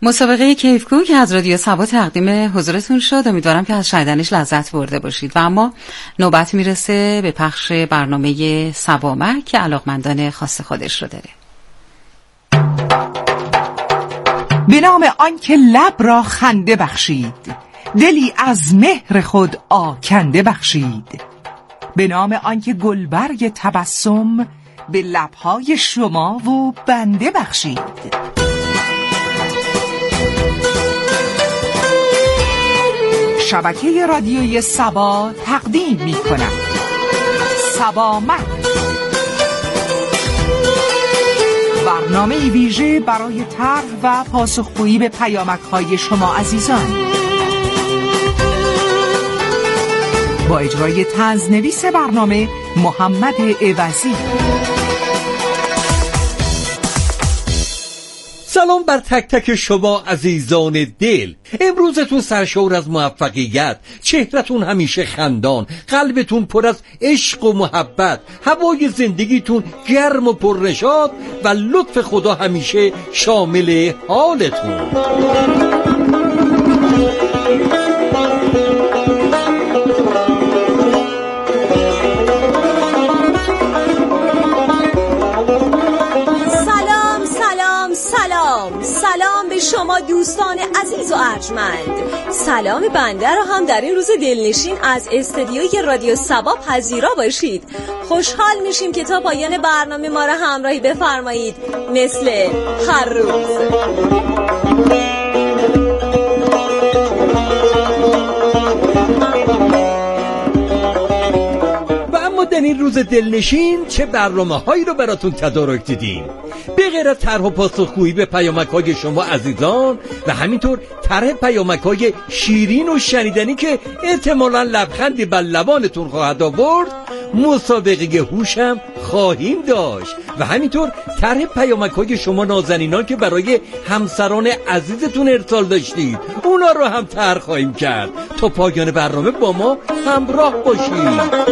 مسابقه کیفکو که از رادیو سبا تقدیم حضورتون شد، امیدوارم که از شنیدنش لذت برده باشید و اما نوبت میرسه به پخش برنامه سبامک که علاقمندان خاص خودش رو داره. به نام آنکه لب را خنده بخشید، دلی از مهر خود آکنده بخشید. به نام آنکه گلبرگ تبسم به لبهای شما و بنده بخشید. شبکه رادیویی سبا تقدیم می کند سبامک، برنامه ویژه برای طرح و پاسخگویی به پیامک‌های شما عزیزان، با اجرای طنزنویس برنامه محمد عوضی. سلام بر تک تک شما عزیزان دل. امروزتون سرشور از موفقیت، چهرتون همیشه خندان، قلبتون پر از عشق و محبت، هوای زندگیتون گرم و پرنشاط و لطف خدا همیشه شامل حالتون. سلام به شما دوستان عزیز و ارجمند. سلام بنده را هم در این روز دلنشین از استدیوی رادیو سبا پذیرا باشید. خوشحال میشیم که تا پایان برنامه ما را همراهی بفرمایید، مثل هر روز. در این روز دلنشین چه برنامه‌هایی رو براتون تدارک دیدیم. به غیر از طرح و پاسخگویی به پیامک‌های شما عزیزان و همینطور طرح پیامک‌های شیرین و شنیدنی که احتمالاً لبخندی بر لبانتون خواهد آورد، مسابقه هوش هم خواهیم داشت و همینطور طرح پیامک‌های شما نازنینان که برای همسران عزیزتون ارسال داشتید، اونا رو هم طرح خواهیم کرد. تا پایان برنامه با ما همراه باشید.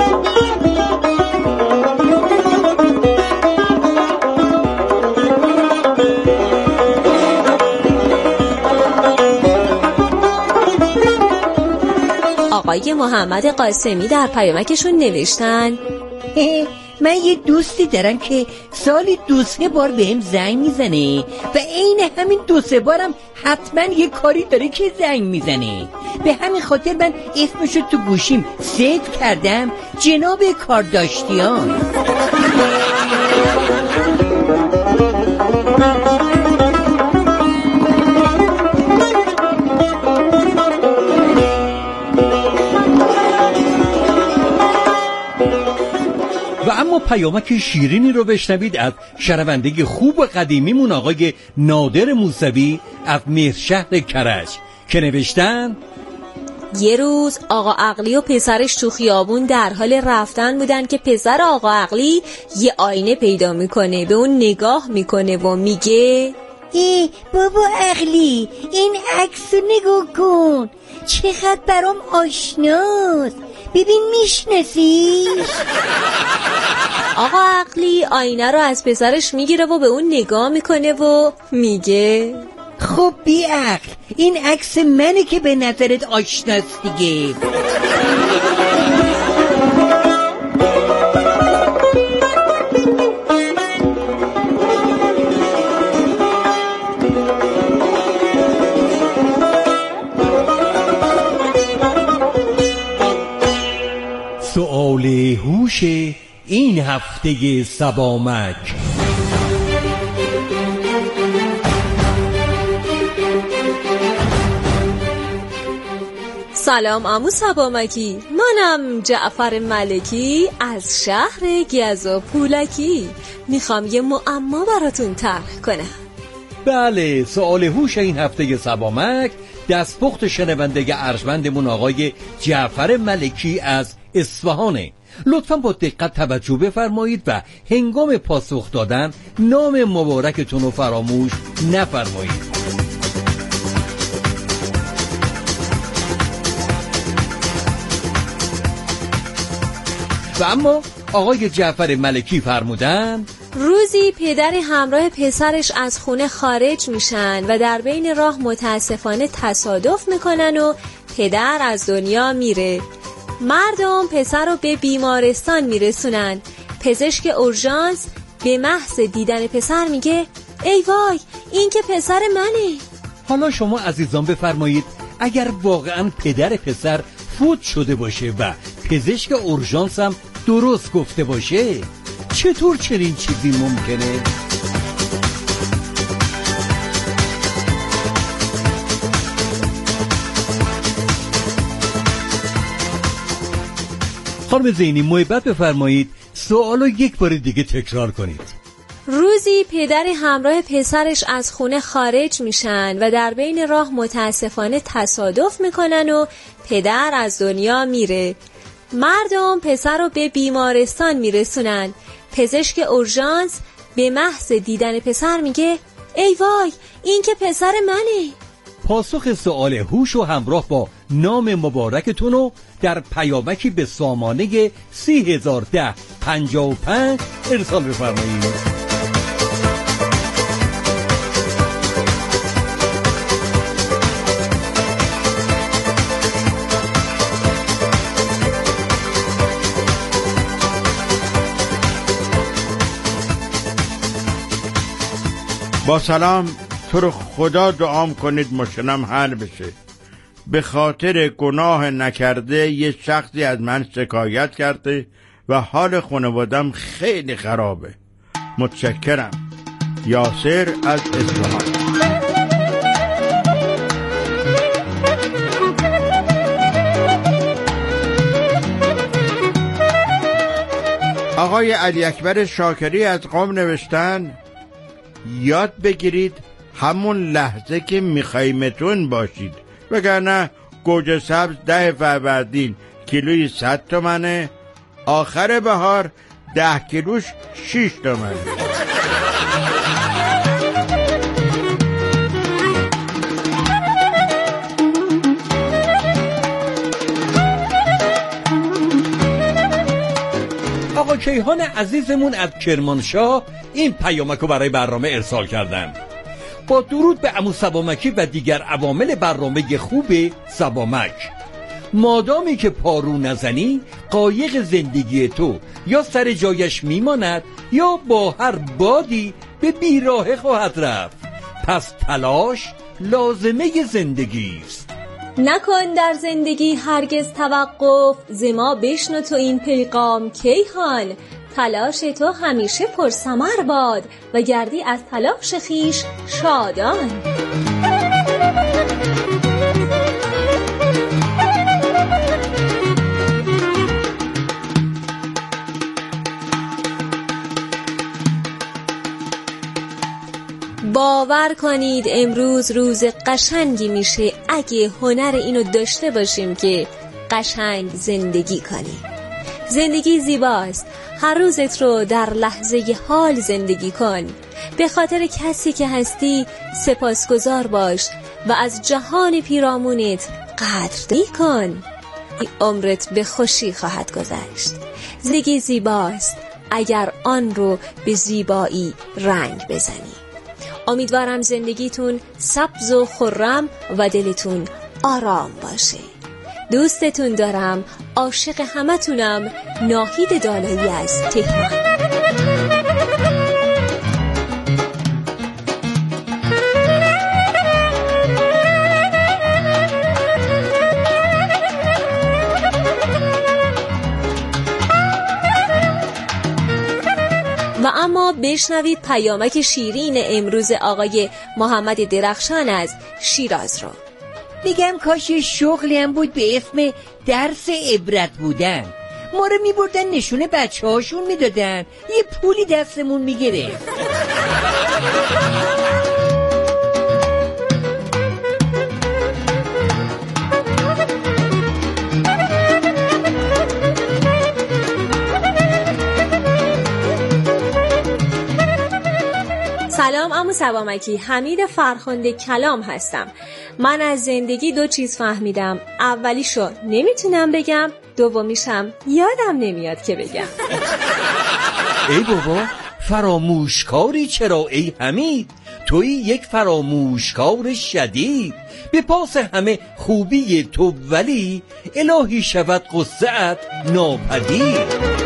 آقای محمد قاسمی در پیامکشون نوشتن من یه دوستی دارم که سالی 2-3 بار بهم زنگ میزنه و عین همین 2-3 بارم حتما یه کاری داره که زنگ میزنه. به همین خاطر من اسمشو تو گوشیم سیو کردم، جناب کارداشتیان. و اما پیامک شیرینی رو بشنوید از شنونده خوب و قدیمیمون آقای نادر موسوی از مهرشهر کرج که نوشتن یه روز آقا عقلی و پسرش تو خیابون در حال رفتن بودن که پسر آقا عقلی یه آینه پیدا میکنه، به اون نگاه میکنه و میگه بابا عقلی، این عکسو نگاه کن، چقدر برام آشناست، ببین میشناسیش؟ آقا عقلی آینه رو از پسرش میگیره و به اون نگاه میکنه و میگه خب بی عقل، این عکس منه که به نظرت آشناست دیگه. سؤال هوش این هفته سبامک. سلام عمو سبامکی، منم جعفر ملکی از شهر گیزا پولکی، میخوام یه معما براتون طرح کنم. بله، سؤال هوش این هفته سبامک دستپخت شنونده ارجمندمون آقای جعفر ملکی از اصفهانه. لطفاً با دقت توجه بفرمایید و هنگام پاسخ دادن نام مبارکتون رو فراموش نفرمایید. و اما آقای جعفر ملکی فرمودن روزی پدر همراه پسرش از خونه خارج میشن و در بین راه متاسفانه تصادف میکنن و پدر از دنیا میره. مردم پسر رو به بیمارستان میرسونن. پزشک اورژانس به محض دیدن پسر میگه ای وای این که پسر منه. حالا شما عزیزان بفرمایید اگر واقعا پدر پسر فوت شده باشه و پزشک اورژانس هم درست گفته باشه، چطور چنین چیزی ممکنه؟ خانم زینی محبت بفرمایید سوالو یک بار دیگه تکرار کنید. روزی پدر همراه پسرش از خونه خارج میشن و در بین راه متاسفانه تصادف میکنن و پدر از دنیا میره. مردم پسر رو به بیمارستان میرسونن. پزشک اورژانس به محض دیدن پسر میگه ای وای این که پسر منه. پاسخ سوال هوش و همراه با نام مبارکتون رو در پیامکی به سامانه 301055 ارسال بفرمایید. با سلام، تو رو خدا دعام کنید مشکلم حل بشه. به خاطر گناه نکرده یه شخصی از من شکایت کرده و حال خانوادم خیلی خرابه. متشکرم. یاسر از اصفهان. آقای علی اکبر شاکری از قم نوشتن یاد بگیرید همون لحظه که میخوایمتون باشید، وگرنه گوجه سبز 10 فروردین کیلوی 100 تومنه، آخر بهار 10 کیلوش 6 تومنه. آقا کیهان عزیزمون از کرمانشاه این پیامکو برای برنامه ارسال کردن. با درود به عمو سبامکی و دیگر عوامل برنامه خوب سبامک. مادامی که پارو نزنی قایق زندگی تو یا سر جایش میماند یا با هر بادی به بیراهه خواهد رفت. پس تلاش لازمه زندگی است. نکن در زندگی هرگز توقف، ز ما بشنو تو این پیغام کیهان. تلاش تو همیشه پرثمر باد و گردی از تلاش خیش شادان. باور کنید امروز روز قشنگی میشه اگه هنر اینو داشته باشیم که قشنگ زندگی کنیم. زندگی زیباست. هر روزت رو در لحظه حال زندگی کن. به خاطر کسی که هستی سپاسگزار باش و از جهان پیرامونت قدردانی کن. عمرت به خوشی خواهد گذشت. زندگی زیباست اگر آن رو به زیبایی رنگ بزنی. امیدوارم زندگیتون سبز و خرم و دلتون آرام باشه. دوستتون دارم. عاشق همتونم. ناهید دالایی از تهران. و اما بشنوید پیامک شیرین امروز آقای محمد درخشان از شیراز رو. میگم کاش شغلی هم بود به اسم درس عبرت بودن. ما رو میبردن نشونه بچه هاشون میدادن، یه پولی دستمون میگرفت. سلام عمو سبامکی، حمید فرخنده کلام هستم. من از زندگی 2 چیز فهمیدم. اولیشو نمیتونم بگم، دومیشم یادم نمیاد که بگم. ای بابا، فراموشکاری چرا ای حمید؟ تویی یک فراموشکار شدید. به پاس همه خوبی تو ولی الهی شود قصه‌ات ناپدید.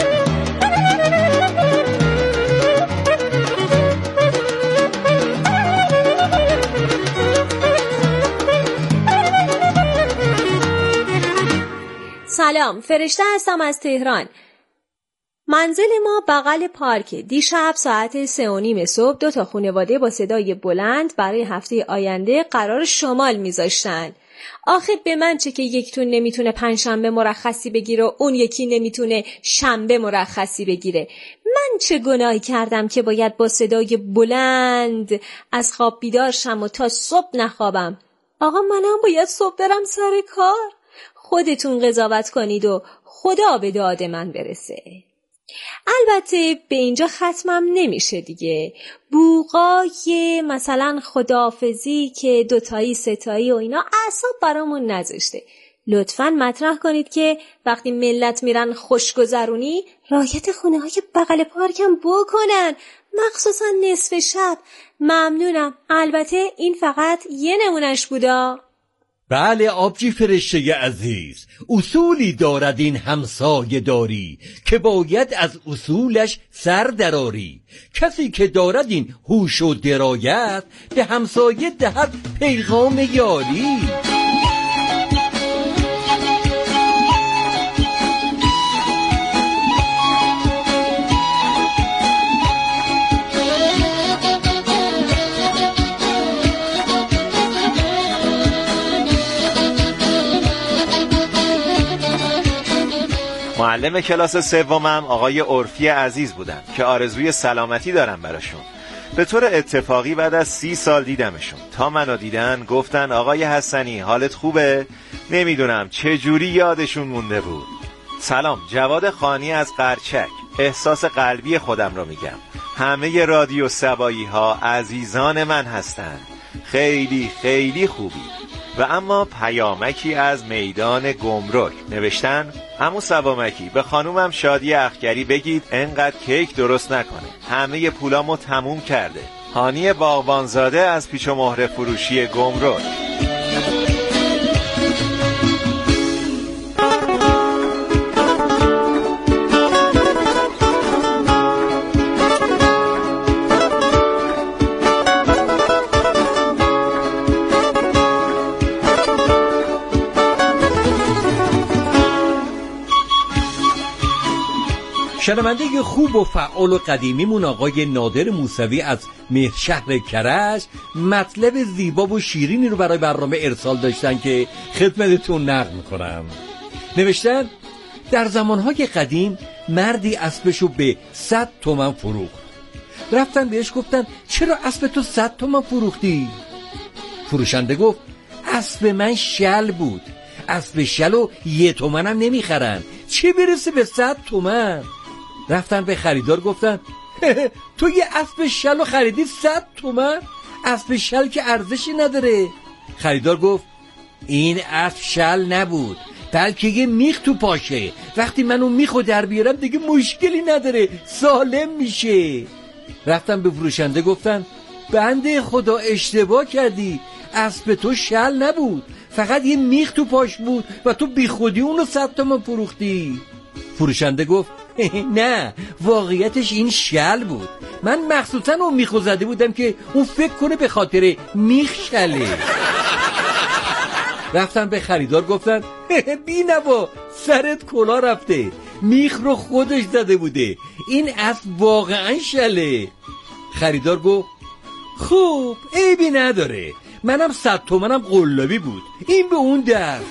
سلام، فرشته هستم از تهران. منزل ما بغل پارک. دیشب ساعت 3:30 صبح 2 خانواده با صدای بلند برای هفته آینده قرار شمال میذاشتن. آخه به من چه که یکتون نمیتونه پنجشنبه مرخصی بگیره و اون یکی نمیتونه شنبه مرخصی بگیره. من چه گناهی کردم که باید با صدای بلند از خواب بیدار شم و تا صبح نخوابم؟ آقا منم باید صبح برم سر کار. خودتون قضاوت کنید و خدا به داد من برسه. البته به اینجا ختمم نمیشه دیگه. بوقای مثلا خداحافظی که 2 تایی 3 تایی و اینا اعصاب برامون نذاشته. لطفاً مطرح کنید که وقتی ملت میرن خوشگذرونی رعایت خونه های بغل پارکم بکنن، مخصوصا نصف شب. ممنونم. البته این فقط یه نمونش بودا. بله آبجی فرشته عزیز، اصولی دارد این همسایه داری که باید از اصولش سر دراری. کسی که دارد این هوش و درایت به همسایه دهد پیغام یاری. معلم کلاس سومم آقای عرفی عزیز بودن که آرزوی سلامتی دارم براشون. به طور اتفاقی بعد از 30 سال دیدمشون. تا منو دیدن گفتن آقای حسنی حالت خوبه؟ نمیدونم چه جوری یادشون مونده بود. سلام، جواد خانی از قرچک. احساس قلبی خودم رو میگم. همه رادیو سبایی ها عزیزان من هستن. خیلی خیلی خوبی. و اما پیامکی از میدان گمرک نوشتن: عمو سبامکی به خانومم شادی اخگری بگید انقدر کیک درست نکنه، همه پولامو تموم کرده. هانی باغبانزاده از پیچ و مهره فروشی گمرک. شنونده خوب و فعال و قدیمیمون آقای نادر موسوی از مهرشهر کرج مطلب زیبا و شیرینی رو برای برنامه ارسال داشتن که خدمتتون نقل میکنم. نوشتن: در زمانهای قدیم مردی اسبشو به 100 تومن فروخت. رفتن بهش گفتن چرا اسب تو 100 تومن فروختی؟ فروشنده گفت اسب من شل بود، اسب شلو 1 تومن هم نمیخرن، چه برسه به 100 تومن؟ رفتن به خریدار گفتن تو یه اسب شلو خریدی 100 تومن؟ اسب شل که ارزشی نداره. خریدار گفت این اسب شل نبود، بلکه یه میخ تو پاشه، وقتی من اون میخو در بیارم دیگه مشکلی نداره، سالم میشه. رفتن به فروشنده گفتن بنده خدا اشتباه کردی، اسب تو شل نبود، فقط یه میخ تو پاش بود و تو بی خودی اونو 100 تومن فروختی. فروشنده گفت نه، واقعیتش این شل بود، من مخصوصا اون میخو زده بودم که اون فکر کنه به خاطر میخ شله. رفتن به خریدار گفتن بی نوا، سرت کلا رفته، میخ رو خودش زده بوده، این اسب واقعا شله. خریدار گفت خوب، عیبی نداره، منم 100 تومنم قلابی بود، این به اون دست.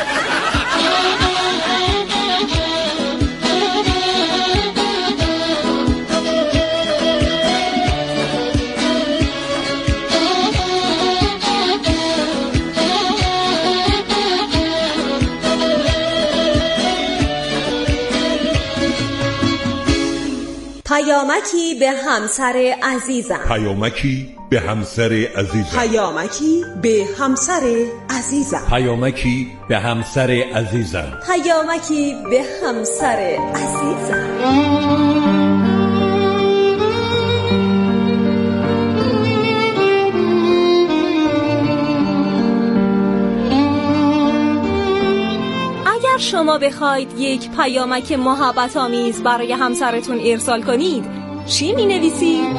پیامکی به همسر عزیزم. پیامکی به همسر عزیزم. پیامکی به همسر عزیزم. پیامکی به همسر عزیزم. پیامکی به همسر عزیزم. شما بخواید یک پیامک محبت آمیز برای همسرتون ارسال کنید چی می نویسید؟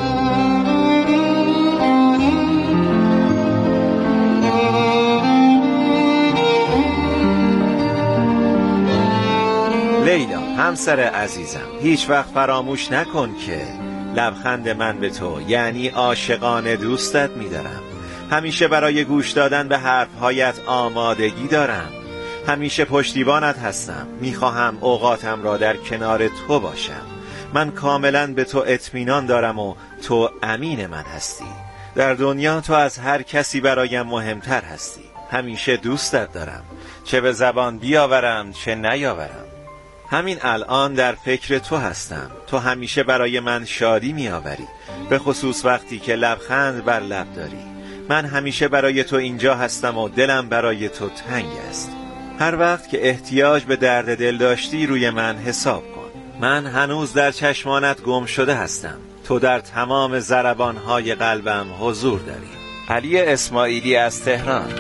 لیلا همسر عزیزم، هیچ وقت فراموش نکن که لبخند من به تو یعنی عاشقانه دوستت می‌دارم. همیشه برای گوش دادن به حرفهایت آمادگی دارم. همیشه پشتیبانت هستم. میخواهم اوقاتم را در کنار تو باشم. من کاملا به تو اطمینان دارم و تو امین من هستی. در دنیا تو از هر کسی برایم مهمتر هستی. همیشه دوستت دارم، چه به زبان بیاورم چه نیاورم. همین الان در فکر تو هستم. تو همیشه برای من شادی میآوری، به خصوص وقتی که لبخند بر لب داری. من همیشه برای تو اینجا هستم و دلم برای تو تنگ است. هر وقت که احتیاج به درد دل داشتی روی من حساب کن. من هنوز در چشمانت گم شده هستم. تو در تمام ضربان‌های قلبم حضور داری. علی اسماعیلی از تهران.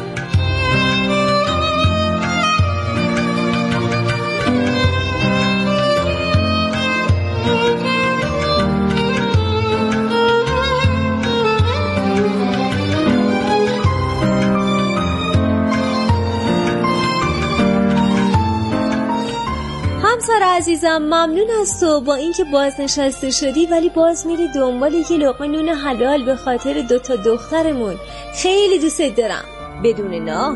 همسر عزیزم ممنون از تو، با اینکه بازنشسته شدی ولی باز میری دنبال یه لقمه نون حلال به خاطر 2 تا دخترمون. خیلی دوست دارم. بدون نام.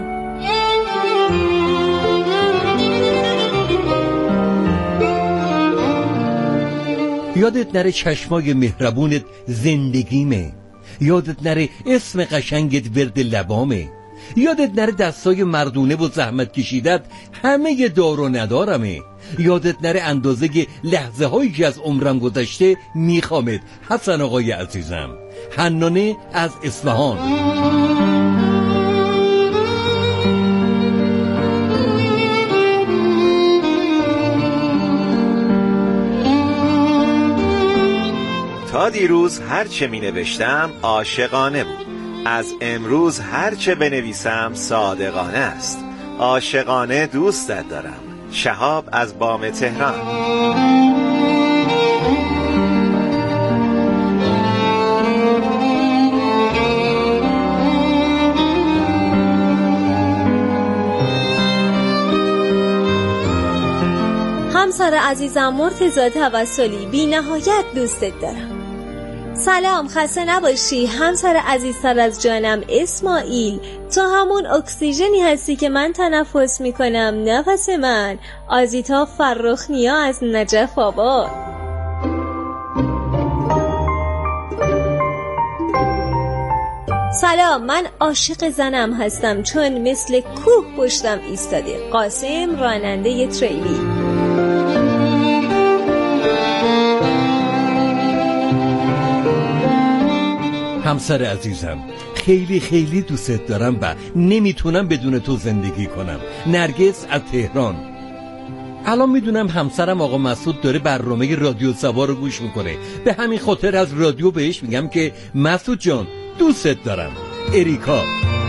یادت نره چشمای مهربونت زندگیمه. یادت نره اسم قشنگت ورد لبامه. یادت نره دستای مردونه و زحمت کشیدت همه دار و ندارمه. یادت نره اندازه لحظه هایی که از عمرم گذشته میخوامت. حسن آقای عزیزم. حنانه از اصفهان. تا دیروز هرچه می نوشتم عاشقانه بود. از امروز هرچه بنویسم صادقانه است. عاشقانه دوستت دارم. شهاب از بام تهران. همسر عزیزم مرتضی توسلی، بی نهایت دوستت دارم. سلام، خسته نباشی. همسر عزیزتر از جانم اسماعیل، تو همون اکسیژنی هستی که من تنفس میکنم. نفس من. آزیتا فرخنیا از نجف آباد. سلام، من عاشق زنم هستم چون مثل کوه پشتم ایستاده. قاسم راننده تریلی. همسر عزیزم، خیلی خیلی دوست دارم و نمیتونم بدون تو زندگی کنم. نرگس از تهران. الان میدونم همسرم آقا مسعود داره برنامه رادیو سبا رو گوش میکنه. به همین خاطر از رادیو بهش میگم که مسعود جان دوست دارم. اریکا.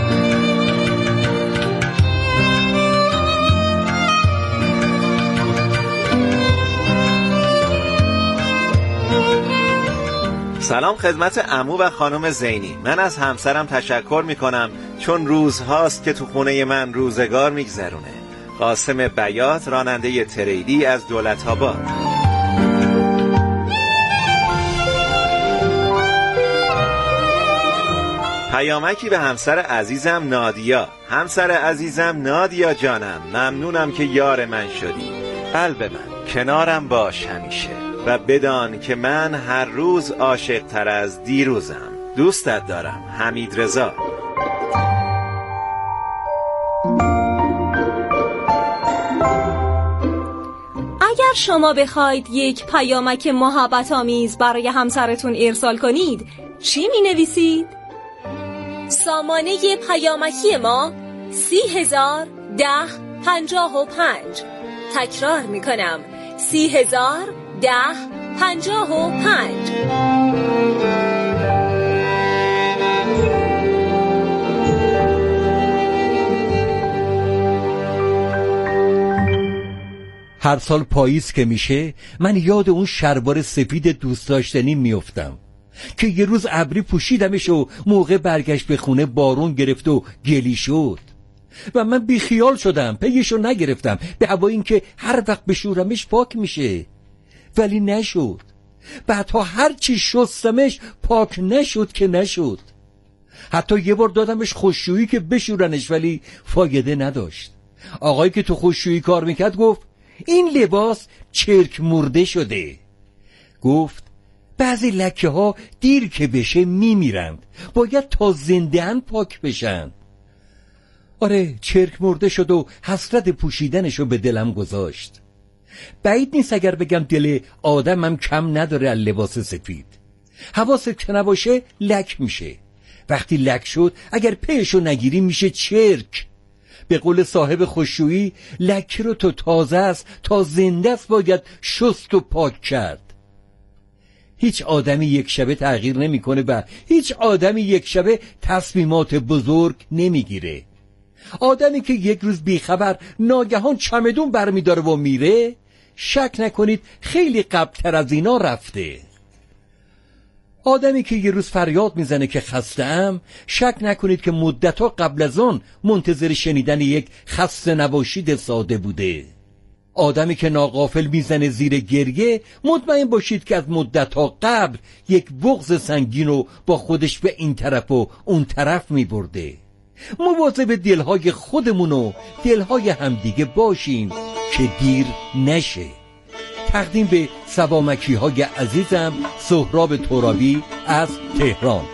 سلام خدمت عمو و خانم زینی. من از همسرم تشکر میکنم چون روزهاست که تو خونه من روزگار میگذرونه. قاسم بیات راننده تریلی از دولت‌آباد. پیامکی به همسر عزیزم نادیا. همسر عزیزم نادیا جانم، ممنونم که یار من شدی. قلب من، کنارم باش همیشه و بدان که من هر روز عاشق تر از دیروزم. دوستت دارم. حمید رضا. اگر شما بخواید یک پیامک محبت آمیز برای همسرتون ارسال کنید چی می نویسید؟ سامانه پیامکی ما 30,010,55. تکرار می کنم 30,010,55. هر سال پاییز که میشه من یاد اون شلوار سفید دوست داشتنی میافتم که یه روز ابری پوشیدمش و موقع برگشت به خونه بارون گرفت و گلی شد و من بیخیال شدم، پیشو نگرفتم به هوای این که هر وقت بشورمش پاک میشه، ولی نشد. بعدها هر چی شستمش پاک نشد که نشد. حتی یه بار دادمش خشکشویی که بشورنش، ولی فایده نداشت. آقایی که تو خشکشویی کار میکرد گفت این لباس چرک مرده شده. گفت بعضی لکه ها دیر که بشه میمیرند، باید تا زنده‌اند پاک بشن. آره چرک مرده شد و حسرت پوشیدنشو به دلم گذاشت. بعید نیست اگر بگم دل آدمم کم نداره از لباس سفید. حواست که نباشه لک میشه. وقتی لک شد اگر پیشو نگیری میشه چرک. به قول صاحب خشکشویی لکه رو تو تازه است تا زنده است باید شست و پاک کرد. هیچ آدمی یک شبه تغییر نمیکنه و هیچ آدمی یک شبه تصمیمات بزرگ نمیگیره. آدمی که یک روز بیخبر ناگهان چمدون برمیداره و میره، شک نکنید خیلی قبل‌تر از اینا رفته. آدمی که یه روز فریاد میزنه که خسته‌ام، شک نکنید که مدت‌ها قبل از آن منتظر شنیدن یک خسته نباشید ساده بوده. آدمی که ناغافل میزنه زیر گریه، مطمئن باشید که از مدت‌ها قبل یک بغض سنگین رو با خودش به این طرف و اون طرف میبرده. مواظب دلهای خودمون و دلهای همدیگه باشیم که دیر نشه. تقدیم به صبامکی های عزیزم سهراب ترابی از تهران.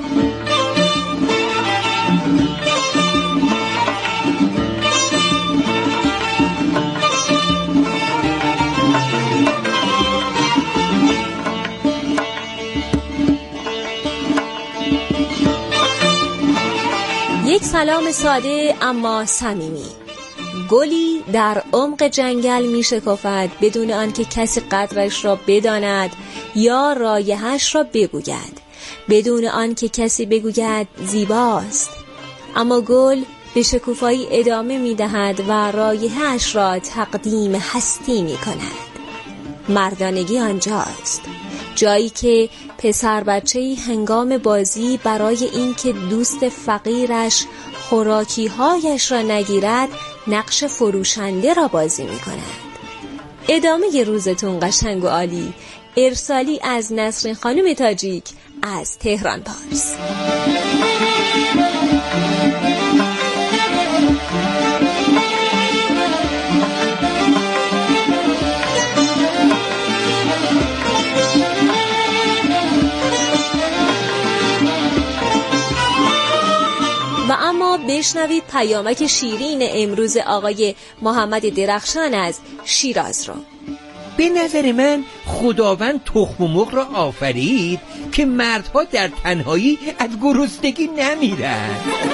یک سلام ساده اما صمیمی. گلی در عمق جنگل می شکافد بدون آنکه کسی قدرش را بداند یا رایحه‌اش را بگوید، بدون آنکه کسی بگوید زیباست. اما گل به شکوفایی ادامه می دهد و رایحه‌اش را تقدیم هستی می کند. مردانگی آنجاست، جایی که پسر بچه‌ای هنگام بازی برای اینکه دوست فقیرش خوراکی‌هایش را نگیرد نقش فروشنده را بازی می کند. ادامه روزتون قشنگ و عالی. ارسالی از نسرین خانم تاجیک از تهران پارس. و اما بشنوید پیامک شیرین امروز آقای محمد درخشان از شیراز رو. به نظر من خداوند تخم مرغ را آفرید که مردها در تنهایی از گرسنگی نمیرن.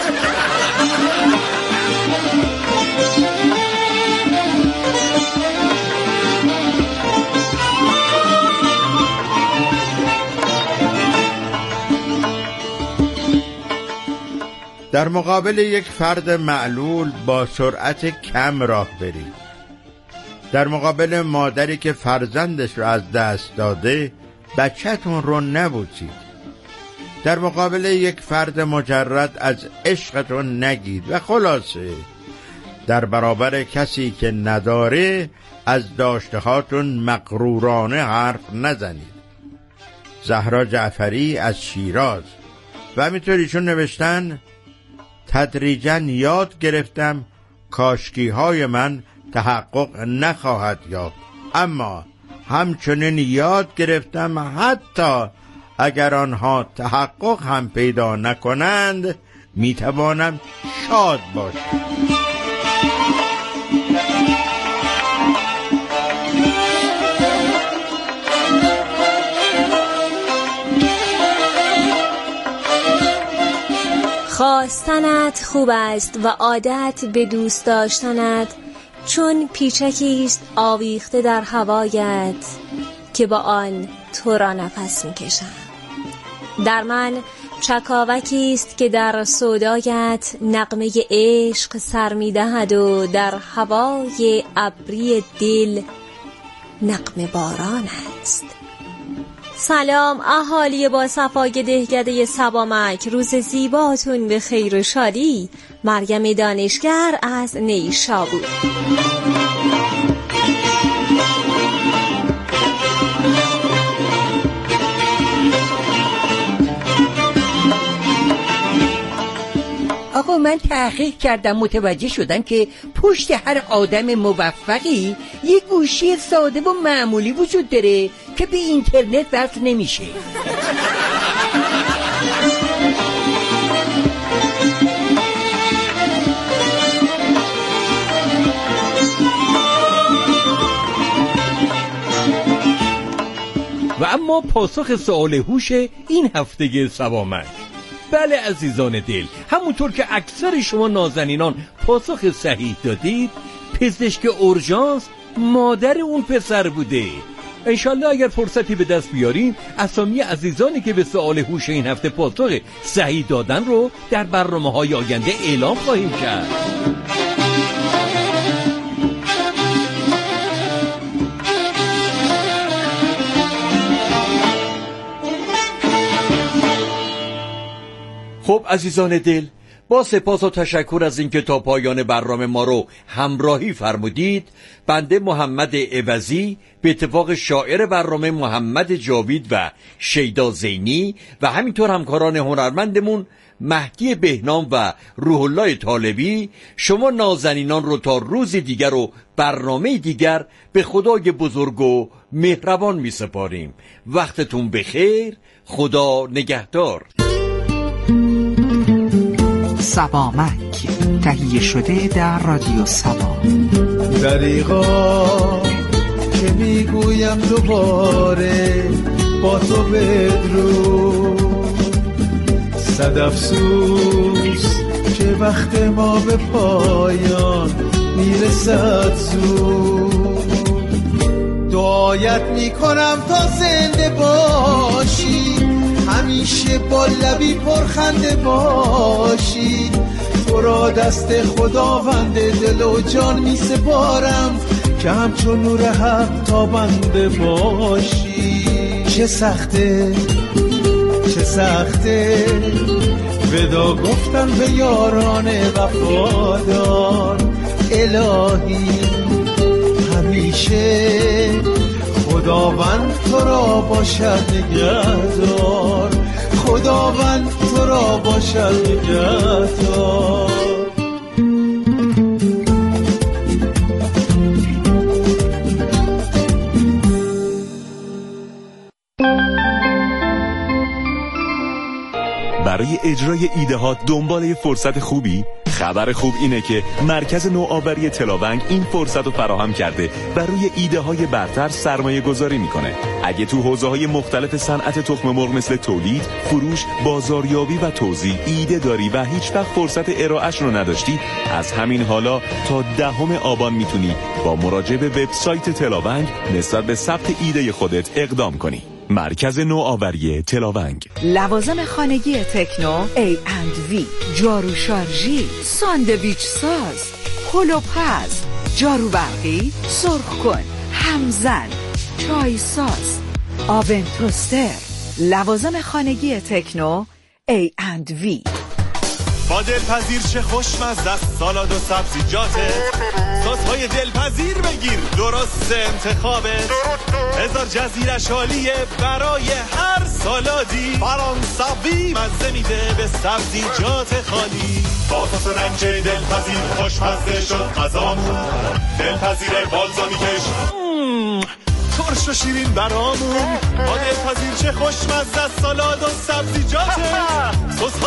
در مقابل یک فرد معلول با سرعت کم راه برید. در مقابل مادری که فرزندش رو از دست داده بچه‌تون رو نبوسید. در مقابل یک فرد مجرد از عشقتون نگید و خلاصه در برابر کسی که نداره از داشتهاتون مغرورانه حرف نزنید. زهرا جعفری از شیراز. و همینطور ایشون نوشتن تدریجاً یاد گرفتم کاشکی‌های من تحقق نخواهد یافت، اما همچنین یاد گرفتم حتی اگر آنها تحقق هم پیدا نکنند میتوانم شاد باشم. خواستنت خوب است و عادت به دوست داشتنت چون پیچکی است آویخته در هوایت که با آن تو را نفس می‌کشم. در من چکاوکی است که در سودایت نغمه عشق سر می‌دهد و در هوای ابری دل نغمه باران است. سلام اهالی با صفای دهکده سبامک، روز زیباتون به خیر و شادی. مریم دانشگر از نیشابور. آقا من تحقیق کردم، متوجه شدم که پشت هر آدم موفقی یه گوشی ساده و معمولی وجود داره که به اینترنت وصل نمیشه. و اما پاسخ سوال هوش این هفته سبامک. بله عزیزان دل، همونطور که اکثر شما نازنینان پاسخ صحیح دادید، پزشک اورژانس مادر اون پسر بوده. انشالله اگر فرصتی به دست بیاریم اسامی عزیزانی که به سوال هوش این هفته پاسخ صحیح دادن رو در برنامه‌های آینده اعلام خواهیم کرد. خب عزیزان دل، با سپاس و تشکر از اینکه تا پایان برنامه ما رو همراهی فرمودید، بنده محمد عوضی به اتفاق شاعر برنامه محمد جاوید و شیدا زینی و همینطور همکاران هنرمندمون مهدی بهنام و روح الله طالبی شما نازنینان رو تا روز دیگر و برنامه دیگر به خدای بزرگ و مهربان می سپاریم. وقتتون بخیر، خدا نگهدار. سبامک تهیه شده در رادیو سبا. دریغا که میگویم دوباره با تو بدرود، صد افسوس که وقت ما به پایان میرسد زود. دعایت میکنم تا زنده باشی، همیشه با لبی پرخنده باشی. تو را دست خداوند دل و جان می سپارم که همچون نور حق تابنده باشی. چه سخته چه سخته ودا گفتن به یاران وفادار. الهی همیشه خداوند تو را باشد نگهدار، خداوند تو را باشد نگهدار. برای اجرای ایده‌ها دنبال یه فرصت خوبی؟ خبر خوب اینه که مرکز نوآوری تلاونگ این فرصت رو فراهم کرده و روی ایده‌های برتر سرمایه گذاری میکنه. اگه تو حوزه‌های مختلف صنعت تخم مرغ مثل تولید، فروش، بازاریابی و توزیع ایده داری و هیچ وقت فرصت ارائه‌اش رو نداشتی، از همین حالا تا 10 آبان میتونی با مراجعه به وبسایت تلاونگ نسبت به ثبت ایده خودت اقدام کنی. مرکز نوآوری تلاونگ. لوازم خانگی تکنو A&V، جارو شارژی، ساندویچ ساز، کلوپز، جارو برقی، سرخ کن، همزن، چای ساز، آون توستر. لوازم خانگی تکنو A&V. با دلپذیر چه خوشمزه است سالاد و سبزیجاته، سس‌های دلپذیر بگیر درست انتخابت. هزار جزیرش عالیه برای هر سالادی، فرانسوی مزه میده به سبزیجات خالی. با سس رنج دلپذیر خوشمزه شد غذامون، دلپذیر بالزامیکش ترش و شیرین برامون. با دلپذیر چه خوشمزه است سالاد و سبزیجاته،